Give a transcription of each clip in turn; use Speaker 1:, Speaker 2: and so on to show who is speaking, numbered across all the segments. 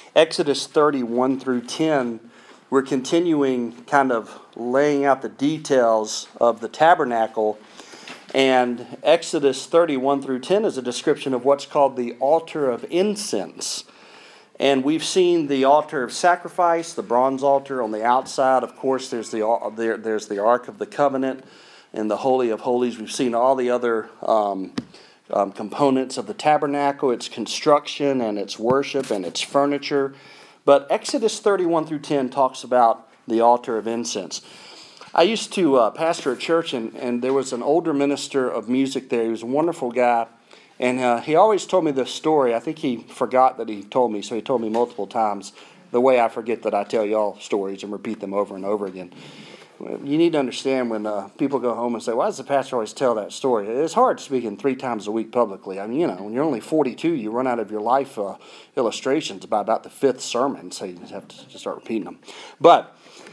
Speaker 1: Exodus 31 through 10, we're continuing kind of laying out the details of the tabernacle. And Exodus 31 through 10 is a description of what's called the altar of incense. And we've seen the altar of sacrifice, the bronze altar on the outside. Of course, there's the Ark of the Covenant and the Holy of Holies. We've seen all the other components of the tabernacle, its construction and its worship and its furniture. But Exodus 31 through 10 talks about the altar of incense. I used to pastor a church, and there was an older minister of music there. He was a wonderful guy, and he always told me this story. I think he forgot that he told me, so he told me multiple times, the way I forget that I tell y'all stories and repeat them over and over again. You need to understand when people go home and say, why does the pastor always tell that story? It's hard speaking 3 times a week publicly. I mean, when you're only 42, you run out of your life illustrations by about the 5th sermon, so you just have to start repeating them. But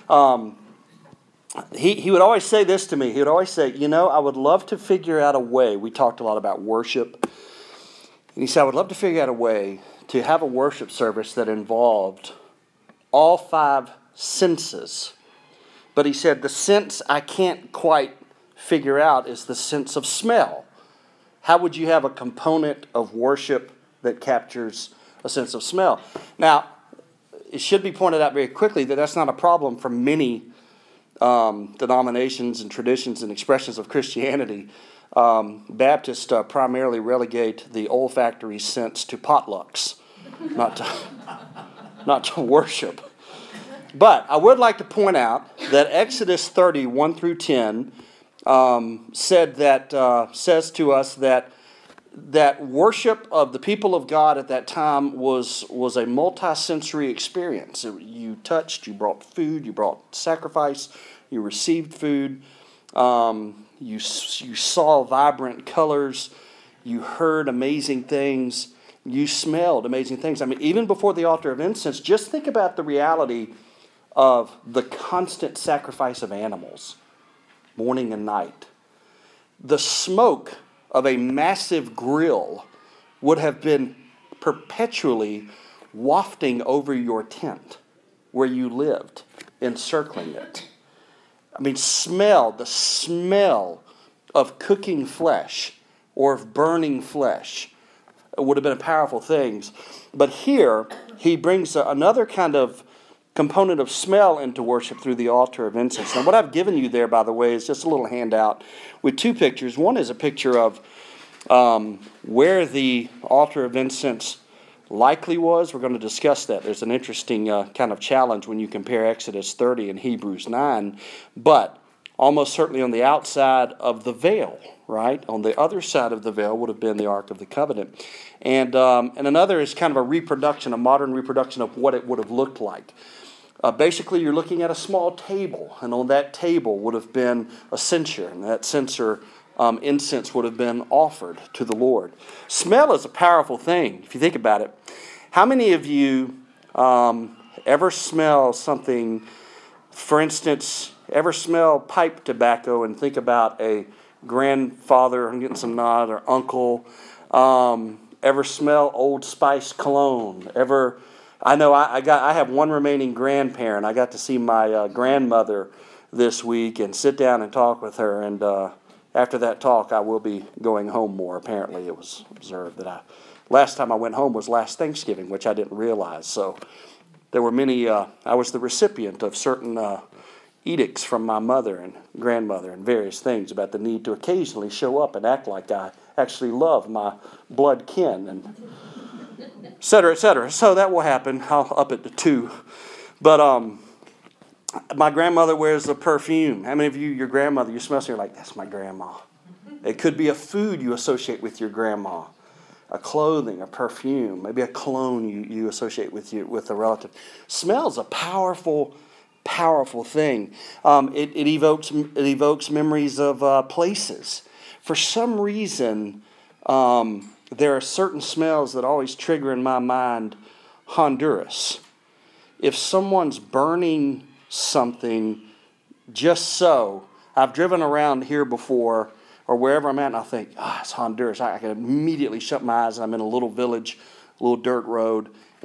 Speaker 1: he would always say this to me. He would always say, I would love to figure out a way. We talked a lot about worship. And he said, I would love to figure out a way to have a worship service that involved all 5 senses. But he said, the sense I can't quite figure out is the sense of smell. How would you have a component of worship that captures a sense of smell? Now, it should be pointed out very quickly that that's not a problem for many denominations and traditions and expressions of Christianity. Baptists primarily relegate the olfactory sense to potlucks, not to worship. But I would like to point out that Exodus 30, 1 through 10 says to us that worship of the people of God at that time was a multi-sensory experience. You touched, you brought food, you brought sacrifice, you received food, you saw vibrant colors, you heard amazing things, you smelled amazing things. I mean, even before the altar of incense, just think about the reality of the constant sacrifice of animals, morning and night. The smoke of a massive grill would have been perpetually wafting over your tent where you lived, encircling it. I mean, the smell of cooking flesh or of burning flesh would have been a powerful thing. But here, he brings another kind of component of smell into worship through the altar of incense. Now, what I've given you there, by the way, is just a little handout with 2 pictures. One is a picture of where the altar of incense likely was. We're going to discuss that. There's an interesting kind of challenge when you compare Exodus 30 and Hebrews 9, but almost certainly on the outside of the veil, right? On the other side of the veil would have been the Ark of the Covenant. And another is kind of a modern reproduction of what it would have looked like. Basically, you're looking at a small table, and on that table would have been a censer, and that censer incense would have been offered to the Lord. Smell is a powerful thing, if you think about it. How many of you ever smell something, for instance, ever smell pipe tobacco and think about a grandfather, I'm getting some nod, or uncle? Ever smell Old Spice cologne? I have one remaining grandparent. I got to see my grandmother this week and sit down and talk with her. And after that talk, I will be going home more. Apparently, it was observed that last time I went home was last Thanksgiving, which I didn't realize. So there were many. I was the recipient of certain edicts from my mother and grandmother and various things about the need to occasionally show up and act like I actually love my blood kin and et cetera, et cetera. So that will happen. I'll up it to 2. But my grandmother wears a perfume. How many of you, your grandmother, you smell something, you're like, that's my grandma. It could be a food you associate with your grandma, a clothing, a perfume, maybe a cologne you associate with a relative. Smell's a powerful thing. It evokes memories of places. For some reason, there are certain smells that always trigger in my mind Honduras. If someone's burning something just so, I've driven around here before or wherever I'm at and I think, it's Honduras. I can immediately shut my eyes and I'm in a little village, a little dirt road,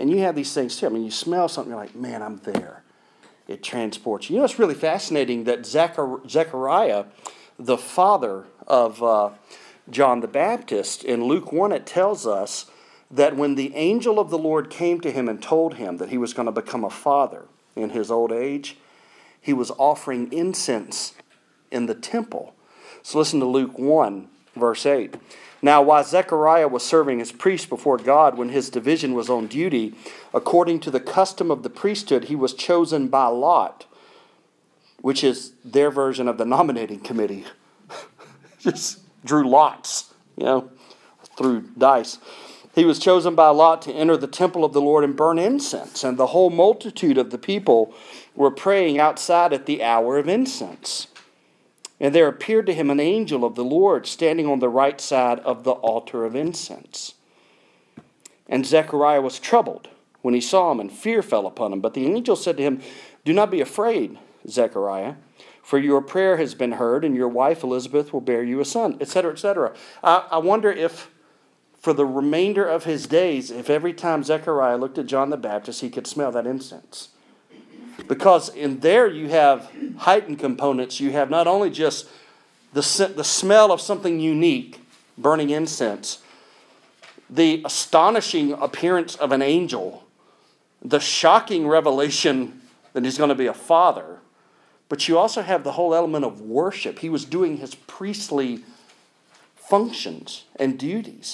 Speaker 1: And you have these things too. I mean, you smell something, you're like, man, I'm there. It transports you. You know, it's really fascinating that Zechariah, the father of John the Baptist, in Luke 1, it tells us that when the angel of the Lord came to him and told him that he was going to become a father in his old age, he was offering incense in the temple. So listen to Luke 1, verse 8. Now, while Zechariah was serving as priest before God when his division was on duty, according to the custom of the priesthood, he was chosen by lot, which is their version of the nominating committee. Just drew lots, threw dice. He was chosen by lot to enter the temple of the Lord and burn incense, and the whole multitude of the people were praying outside at the hour of incense. And there appeared to him an angel of the Lord standing on the right side of the altar of incense. And Zechariah was troubled when he saw him, and fear fell upon him. But the angel said to him, "Do not be afraid, Zechariah, for your prayer has been heard, and your wife Elizabeth will bear you a son," etc., etc. I wonder if, for the remainder of his days, if every time Zechariah looked at John the Baptist, he could smell that incense. Because in there you have heightened components. You have not only just the smell of something unique, burning incense, the astonishing appearance of an angel, the shocking revelation that he's going to be a father, but you also have the whole element of worship. He was doing his priestly functions and duties.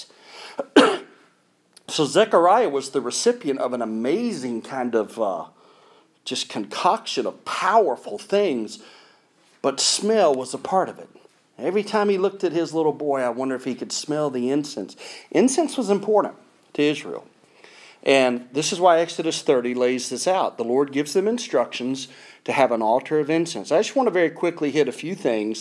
Speaker 1: So Zechariah was the recipient of an amazing kind of just concoction of powerful things, but smell was a part of it. Every time he looked at his little boy, I wonder if he could smell the incense. Incense was important to Israel. And this is why Exodus 30 lays this out. The Lord gives them instructions to have an altar of incense. I just want to very quickly hit a few things.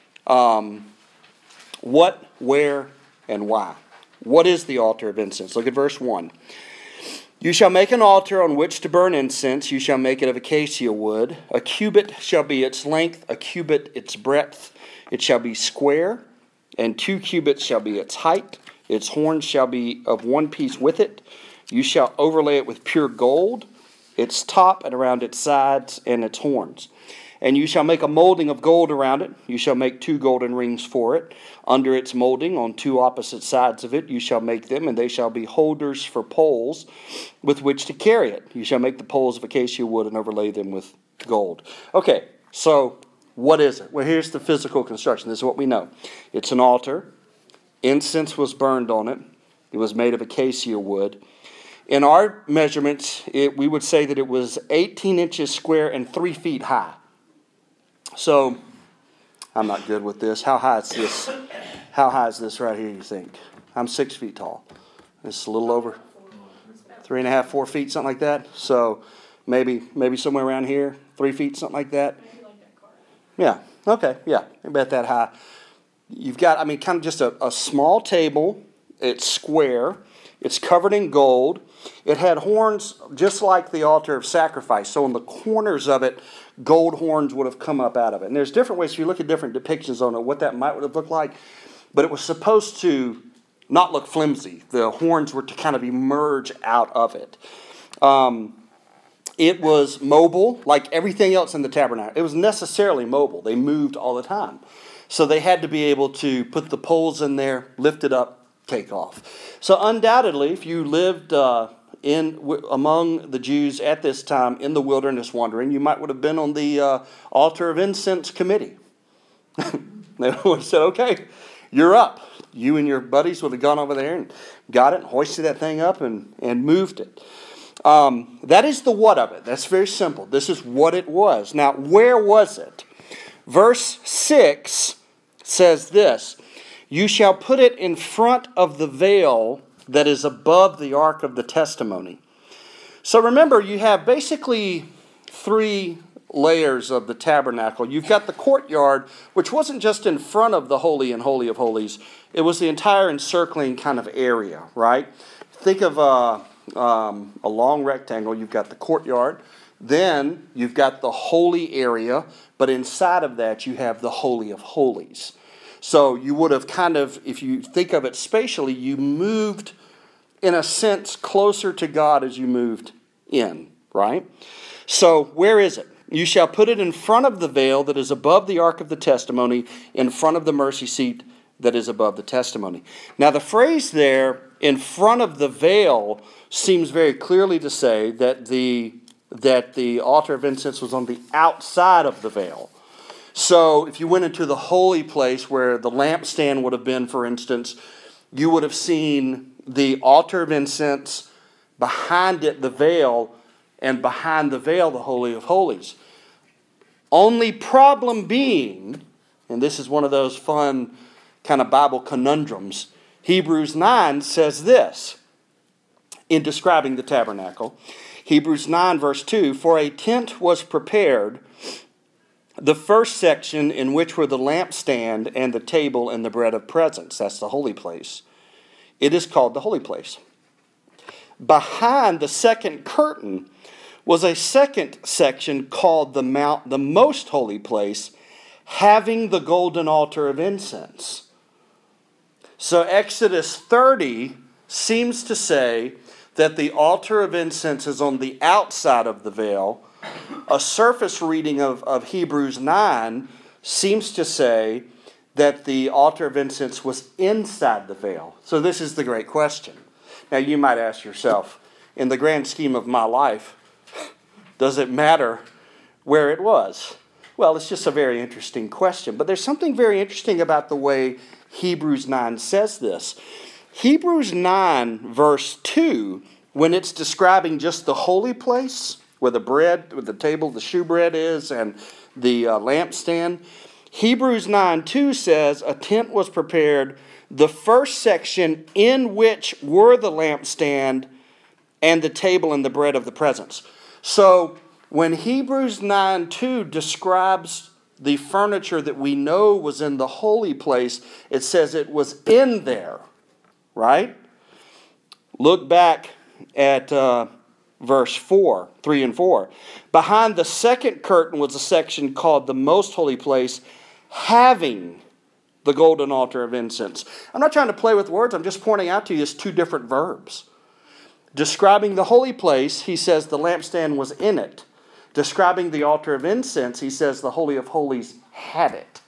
Speaker 1: What, where, and why. What is the altar of incense? Look at verse 1. "You shall make an altar on which to burn incense. You shall make it of acacia wood. A cubit shall be its length, a cubit its breadth. It shall be square, and 2 cubits shall be its height. Its horns shall be of one piece with it. You shall overlay it with pure gold, its top and around its sides and its horns. And you shall make a molding of gold around it. You shall make 2 golden rings for it. Under its molding, on 2 opposite sides of it, you shall make them, and they shall be holders for poles with which to carry it. You shall make the poles of acacia wood and overlay them with gold." Okay, so what is it? Well, here's the physical construction. This is what we know. It's an altar. Incense was burned on it. It was made of acacia wood. In our measurements, we would say that it was 18 inches square and 3 feet high. So, I'm not good with this. How high is this? How high is this right here, you think? I'm 6 feet tall. It's a little over 3.5, 4 feet, something like that. So, maybe somewhere around here, 3 feet, something like that. Yeah, okay, yeah, about that high. You've got, kind of just a small table. It's square. It's covered in gold. It had horns just like the altar of sacrifice. So in the corners of it, gold horns would have come up out of it. And there's different ways, if you look at different depictions on it, what that might have looked like. But it was supposed to not look flimsy. The horns were to kind of emerge out of it. It was mobile, like everything else in the tabernacle. It was necessarily mobile. They moved all the time. So they had to be able to put the poles in there, lift it up, take off. So undoubtedly, if you lived among the Jews at this time in the wilderness wandering, you might would have been on the altar of incense committee. They would have said, "Okay, you're up." You and your buddies would have gone over there and got it and hoisted that thing up and moved it. That is the what of it. That's very simple. This is what it was. Now, where was it? Verse 6 says this: "You shall put it in front of the veil that is above the ark of the testimony." So remember, you have basically 3 layers of the tabernacle. You've got the courtyard, which wasn't just in front of the Holy and Holy of Holies. It was the entire encircling kind of area, right? Think of a long rectangle. You've got the courtyard. Then you've got the holy area. But inside of that, you have the Holy of Holies. So you would have kind of, if you think of it spatially, you moved in a sense, closer to God as you moved in, right? So where is it? You shall put it in front of the veil that is above the ark of the testimony, in front of the mercy seat that is above the testimony. Now the phrase there, in front of the veil, seems very clearly to say that the altar of incense was on the outside of the veil. So if you went into the holy place where the lampstand would have been, for instance, you would have seen the altar of incense, behind it the veil, and behind the veil the Holy of Holies. Only problem being, and this is one of those fun kind of Bible conundrums, Hebrews 9 says this in describing the tabernacle. Hebrews 9 verse 2, "For a tent was prepared, the first section in which were the lampstand and the table and the bread of presence." That's the holy place. It is called the holy place. Behind the second curtain was a second section called the most holy place, having the golden altar of incense. So Exodus 30 seems to say that the altar of incense is on the outside of the veil. A surface reading of Hebrews 9 seems to say that the altar of incense was inside the veil. So this is the great question. Now you might ask yourself, in the grand scheme of my life, does it matter where it was? Well, it's just a very interesting question. But there's something very interesting about the way Hebrews 9 says this. Hebrews 9 verse 2, when it's describing just the holy place, where the bread, where the table, the shewbread is, and the lampstand, Hebrews 9:2 says, "A tent was prepared, the first section in which were the lampstand and the table and the bread of the presence." So when Hebrews 9:2 describes the furniture that we know was in the holy place, it says it was in there, right? Look back at verse 4, 3 and 4. "Behind the second curtain was a section called the most holy place, having the golden altar of incense." I'm not trying to play with words. I'm just pointing out to you it's two different verbs. Describing the holy place, he says the lampstand was in it. Describing the altar of incense, he says the Holy of Holies had it.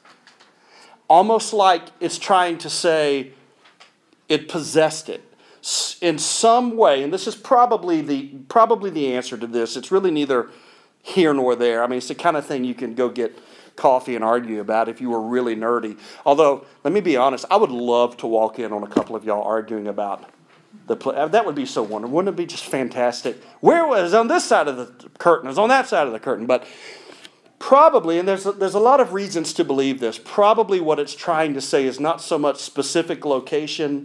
Speaker 1: Almost like it's trying to say it possessed it. In some way, and this is probably the answer to this. It's really neither here nor there. I mean, it's the kind of thing you can go get coffee and argue about if you were really nerdy. Although, let me be honest, I would love to walk in on a couple of y'all arguing about that would be so wonderful. Wouldn't it be just fantastic? Where was it on this side of the curtain? It was on that side of the curtain. But probably, and there's a lot of reasons to believe this, probably what it's trying to say is not so much specific location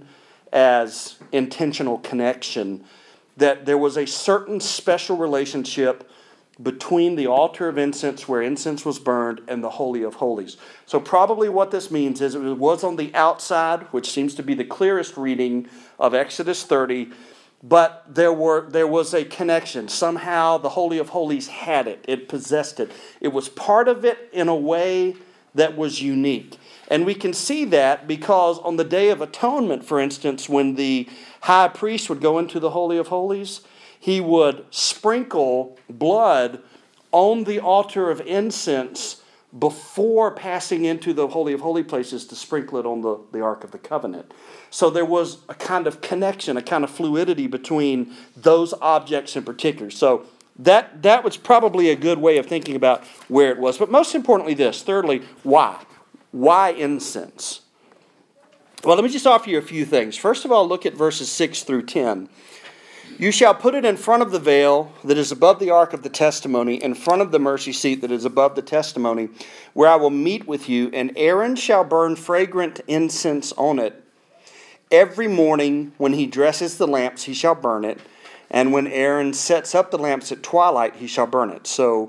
Speaker 1: as intentional connection, that there was a certain special relationship between the altar of incense where incense was burned and the Holy of Holies. So probably what this means is it was on the outside, which seems to be the clearest reading of Exodus 30, but there was a connection. Somehow the Holy of Holies had it. It possessed it. It was part of it in a way that was unique. And we can see that because on the Day of Atonement, for instance, when the high priest would go into the Holy of Holies, he would sprinkle blood on the altar of incense before passing into the Holy of Holy Places to sprinkle it on the Ark of the Covenant. So there was a kind of connection, a kind of fluidity between those objects in particular. So that was probably a good way of thinking about where it was. But most importantly this, thirdly, why? Why incense? Well, let me just offer you a few things. First of all, look at verses 6 through 10. "You shall put it in front of the veil that is above the ark of the testimony, in front of the mercy seat that is above the testimony, where I will meet with you, and Aaron shall burn fragrant incense on it. Every morning when he dresses the lamps, he shall burn it, and when Aaron sets up the lamps at twilight, he shall burn it." So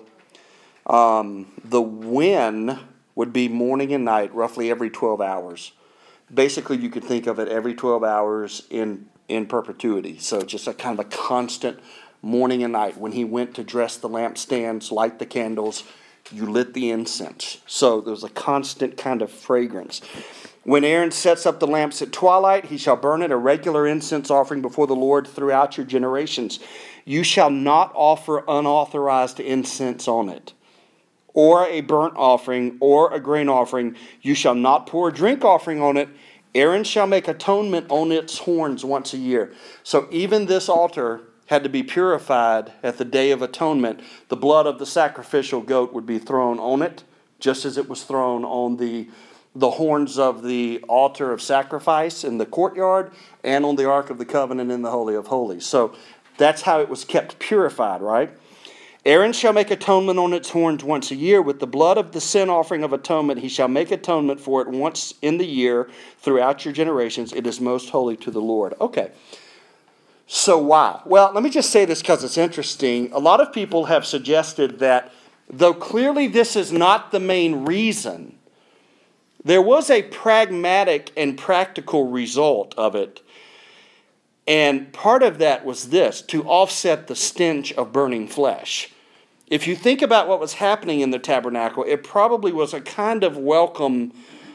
Speaker 1: the when would be morning and night, roughly every 12 hours. Basically, you could think of it every 12 hours in perpetuity. So just a kind of a constant morning and night. When he went to dress the lampstands, light the candles, you lit the incense. So there was a constant kind of fragrance. When Aaron sets up the lamps at twilight, he shall burn it, a regular incense offering before the Lord throughout your generations. You shall not offer unauthorized incense on it, or a burnt offering, or a grain offering. You shall not pour a drink offering on it. Aaron shall make atonement on its horns once a year. So even this altar had to be purified at the Day of Atonement. The blood of the sacrificial goat would be thrown on it, just as it was thrown on the horns of the altar of sacrifice in the courtyard and on the Ark of the Covenant in the Holy of Holies. So that's how it was kept purified, right? Aaron shall make atonement on its horns once a year. With the blood of the sin offering of atonement, he shall make atonement for it once in the year throughout your generations. It is most holy to the Lord. Okay. So why? Well, let me just say this because it's interesting. A lot of people have suggested that though clearly this is not the main reason, there was a pragmatic and practical result of it. And part of that was this, to offset the stench of burning flesh. If you think about what was happening in the tabernacle, it probably was a kind of welcome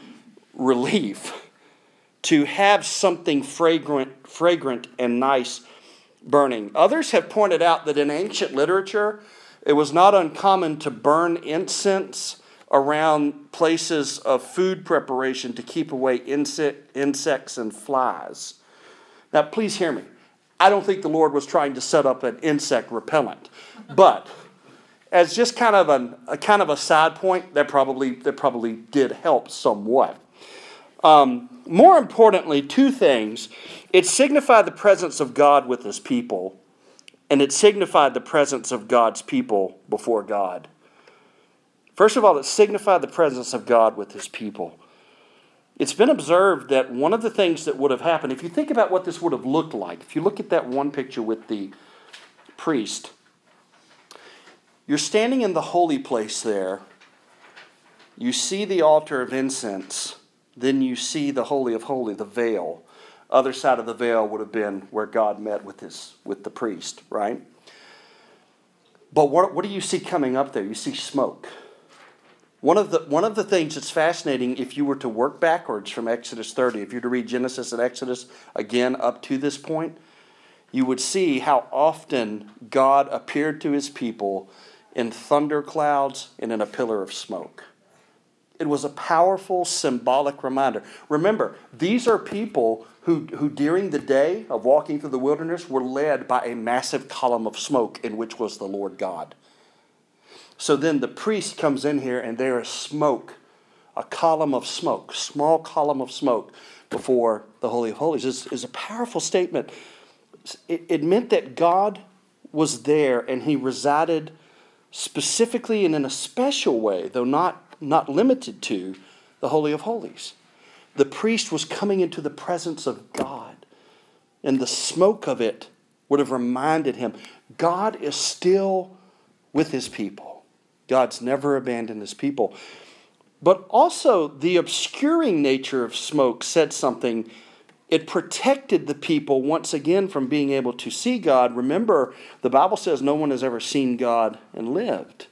Speaker 1: relief to have something fragrant and nice burning. Others have pointed out that in ancient literature, it was not uncommon to burn incense around places of food preparation to keep away insects and flies. Now, please hear me. I don't think the Lord was trying to set up an insect repellent, but as just kind of a side point, that probably did help somewhat. More importantly, two things. It signified the presence of God with his people, and it signified the presence of God's people before God. First of all, it signified the presence of God with his people. It's been observed that one of the things that would have happened, if you think about what this would have looked like, if you look at that one picture with the priest, you're standing in the holy place there. You see the altar of incense. Then you see the Holy of Holies, the veil. Other side of the veil would have been where God met with the priest, right? But what do you see coming up there? You see smoke. One of the things that's fascinating, if you were to work backwards from Exodus 30, if you were to read Genesis and Exodus again up to this point, you would see how often God appeared to his people in thunder clouds and in a pillar of smoke. It was a powerful symbolic reminder. Remember, these are people who during the day of walking through the wilderness were led by a massive column of smoke in which was the Lord God. So then the priest comes in here and there is smoke, a column of smoke, small column of smoke before the Holy of Holies. Is a powerful statement. It meant that God was there and he resided specifically and in a special way, though not limited to, the Holy of Holies. The priest was coming into the presence of God, and the smoke of it would have reminded him, God is still with his people. God's never abandoned his people. But also, the obscuring nature of smoke said something. It protected the people once again from being able to see God. Remember, the Bible says no one has ever seen God and lived.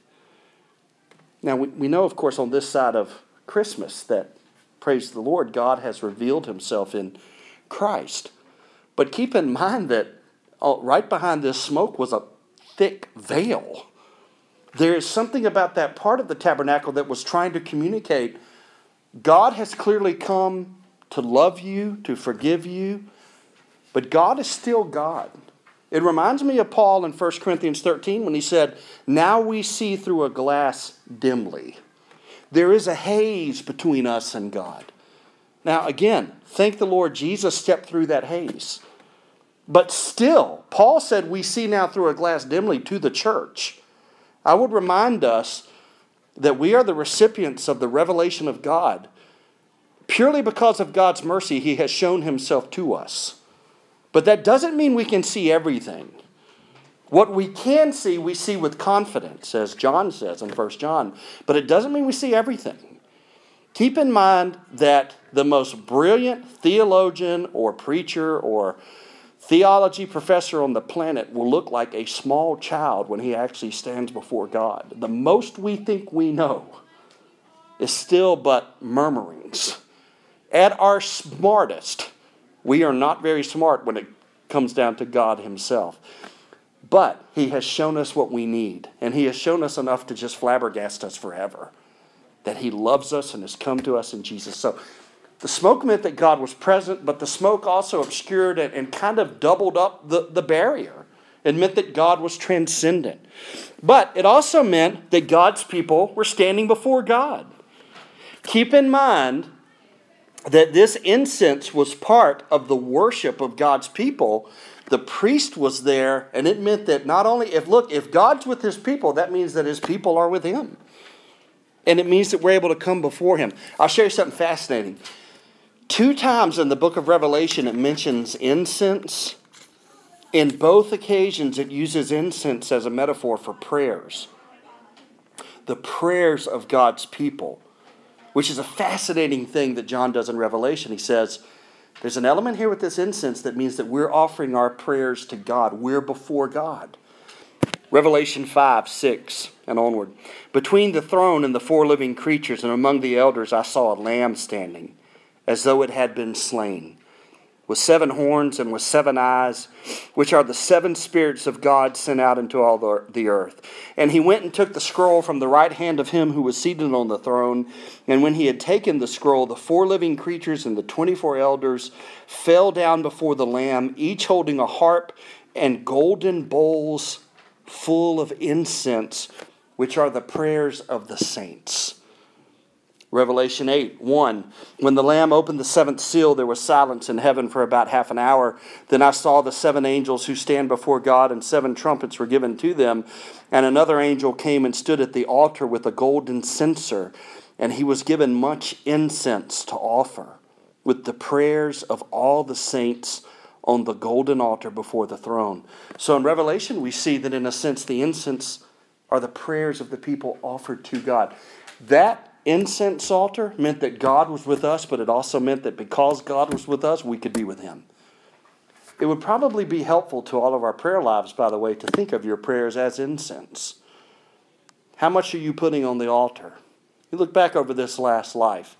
Speaker 1: Now, we know, of course, on this side of Christmas that, praise the Lord, God has revealed himself in Christ. But keep in mind that right behind this smoke was a thick veil. There is something about that part of the tabernacle that was trying to communicate God has clearly come to love you, to forgive you, but God is still God. It reminds me of Paul in 1 Corinthians 13 when he said, now we see through a glass dimly. There is a haze between us and God. Now again, thank the Lord Jesus stepped through that haze. But still, Paul said we see now through a glass dimly to the church. I would remind us that we are the recipients of the revelation of God. Purely because of God's mercy, he has shown himself to us. But that doesn't mean we can see everything. What we can see, we see with confidence, as John says in 1 John. But it doesn't mean we see everything. Keep in mind that the most brilliant theologian or preacher or theology professor on the planet will look like a small child when he actually stands before God. The most we think we know is still but murmurings. At our smartest, we are not very smart when it comes down to God himself. But he has shown us what we need. And he has shown us enough to just flabbergast us forever. That he loves us and has come to us in Jesus. So the smoke meant that God was present, but the smoke also obscured and kind of doubled up the barrier. It meant that God was transcendent. But it also meant that God's people were standing before God. Keep in mind that this incense was part of the worship of God's people. The priest was there, and it meant that not only, if God's with his people, that means that his people are with him. And it means that we're able to come before him. I'll show you something fascinating. 2 times in the book of Revelation it mentions incense. In both occasions it uses incense as a metaphor for prayers. The prayers of God's people. Which is a fascinating thing that John does in Revelation. He says, there's an element here with this incense that means that we're offering our prayers to God. We're before God. Revelation 5, 6 and onward. Between the throne and the 4 living creatures and among the elders I saw a lamb standing, as though it had been slain, with 7 horns and with 7 eyes, which are the 7 spirits of God sent out into all the earth. And he went and took the scroll from the right hand of him who was seated on the throne. And when he had taken the scroll, the 4 living creatures and the 24 elders fell down before the Lamb, each holding a harp and golden bowls full of incense, which are the prayers of the saints. Revelation 8, 1. When the Lamb opened the 7th seal, there was silence in heaven for about half an hour. Then I saw the 7 angels who stand before God, and 7 trumpets were given to them. And another angel came and stood at the altar with a golden censer, and he was given much incense to offer, with the prayers of all the saints on the golden altar before the throne. So in Revelation, we see that in a sense the incense are the prayers of the people offered to God. That incense altar meant that God was with us, but it also meant that because God was with us, we could be with him. It would probably be helpful to all of our prayer lives, by the way, to think of your prayers as incense. How much are you putting on the altar? You look back over this last life.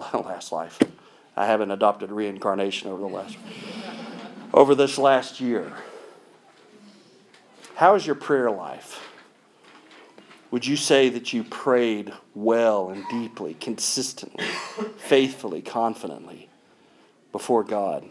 Speaker 1: I haven't adopted reincarnation over this last year. How is your prayer life? Would you say that you prayed well and deeply, consistently, faithfully, confidently before God?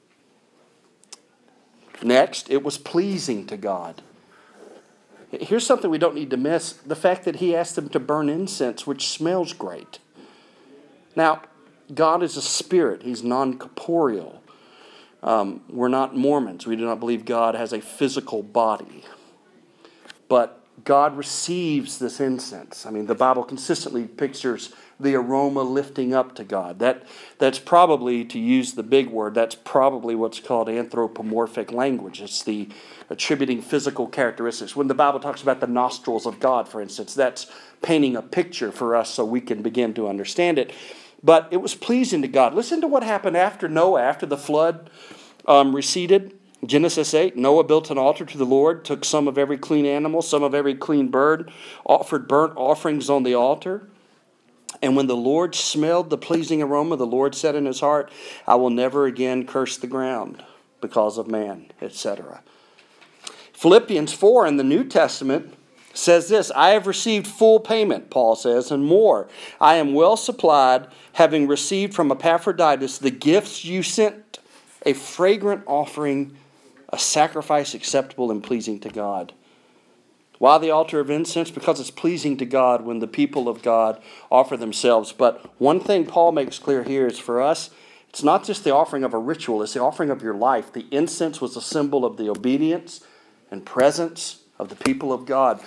Speaker 1: Next, it was pleasing to God. Here's something we don't need to miss. The fact that he asked them to burn incense, which smells great. Now, God is a spirit. He's non-corporeal. We're not Mormons. We do not believe God has a physical body. But God receives this incense. I mean, the Bible consistently pictures the aroma lifting up to God. That's probably, to use the big word, that's probably what's called anthropomorphic language. It's the attributing physical characteristics. When the Bible talks about the nostrils of God, for instance, that's painting a picture for us so we can begin to understand it. But it was pleasing to God. Listen to what happened after Noah, after the flood receded. Genesis 8, Noah built an altar to the Lord, took some of every clean animal, some of every clean bird, offered burnt offerings on the altar. And when the Lord smelled the pleasing aroma, the Lord said in his heart, I will never again curse the ground because of man, etc. Philippians 4 in the New Testament says this, I have received full payment, Paul says, and more. I am well supplied, having received from Epaphroditus the gifts you sent, a fragrant offering, a sacrifice acceptable and pleasing to God. Why the altar of incense? Because it's pleasing to God when the people of God offer themselves. But one thing Paul makes clear here is for us, it's not just the offering of a ritual, it's the offering of your life. The incense was a symbol of the obedience and presence of the people of God.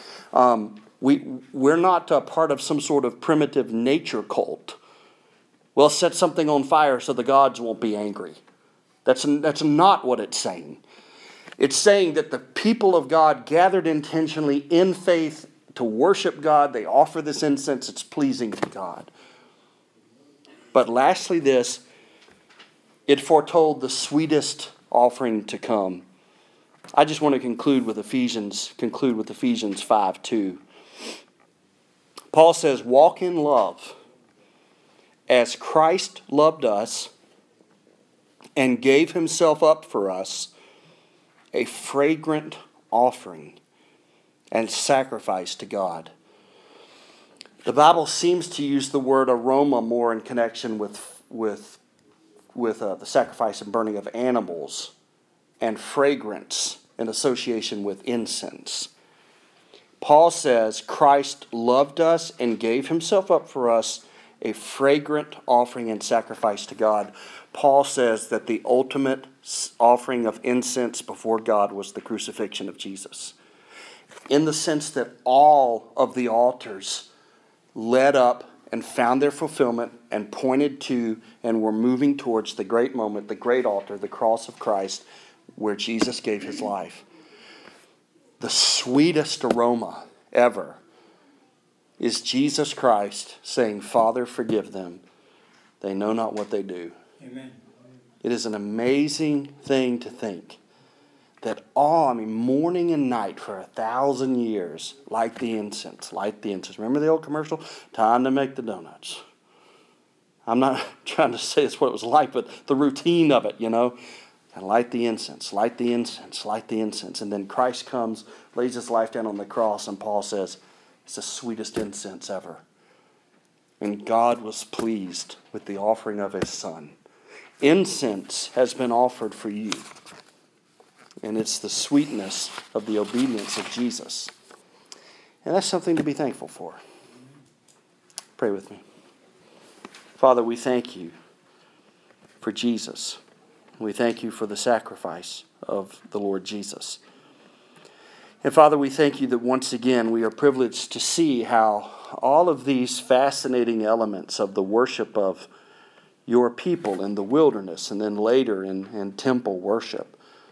Speaker 1: We're not part of some sort of primitive nature cult. Well, set something on fire so the gods won't be angry. That's not what it's saying. It's saying that the people of God gathered intentionally in faith to worship God. They offer this incense. It's pleasing to God. But lastly this, it foretold the sweetest offering to come. I just want to conclude with Ephesians 5:2. Paul says, walk in love as Christ loved us and gave himself up for us, a fragrant offering and sacrifice to God. The Bible seems to use the word aroma more in connection with the sacrifice and burning of animals, and fragrance in association with incense. Paul says Christ loved us and gave himself up for us, a fragrant offering and sacrifice to God. Paul says that the ultimate offering of incense before God was the crucifixion of Jesus, in the sense that all of the altars led up and found their fulfillment and pointed to and were moving towards the great moment, the great altar, the cross of Christ, where Jesus gave his life. The sweetest aroma ever is Jesus Christ saying, Father, forgive them. They know not what they do.
Speaker 2: Amen.
Speaker 1: It is an amazing thing to think that morning and night for 1,000 years, light the incense. Remember the old commercial? Time to make the donuts. I'm not trying to say it's what it was like, but the routine of it, And light the incense, light the incense, light the incense. And then Christ comes, lays his life down on the cross, and Paul says, it's the sweetest incense ever. And God was pleased with the offering of his Son. Incense has been offered for you. And it's the sweetness of the obedience of Jesus. And that's something to be thankful for. Pray with me. Father, we thank you for Jesus. We thank you for the sacrifice of the Lord Jesus. And Father, we thank you that once again we are privileged to see how all of these fascinating elements of the worship of your people in the wilderness and then later in temple worship,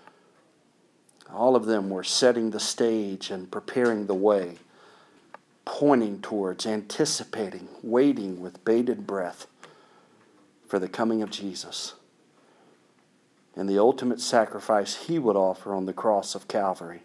Speaker 1: all of them were setting the stage and preparing the way, pointing towards, anticipating, waiting with bated breath for the coming of Jesus and the ultimate sacrifice he would offer on the cross of Calvary.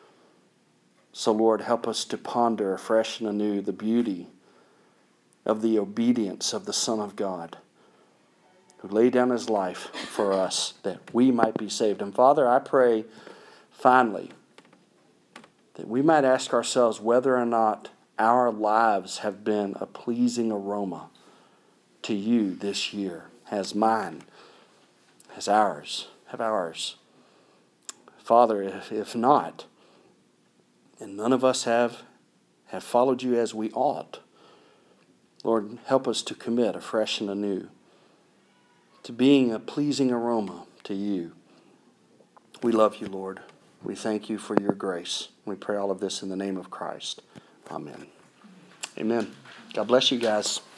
Speaker 1: So, Lord, help us to ponder afresh and anew the beauty of the obedience of the Son of God, who laid down his life for us that we might be saved. And Father, I pray finally that we might ask ourselves whether or not our lives have been a pleasing aroma to you this year, as mine, as ours, have ours. Father, if not, and none of us have followed you as we ought, Lord, help us to commit afresh and anew to being a pleasing aroma to you. We love you, Lord. We thank you for your grace. We pray all of this in the name of Christ. Amen. Amen. God bless you guys.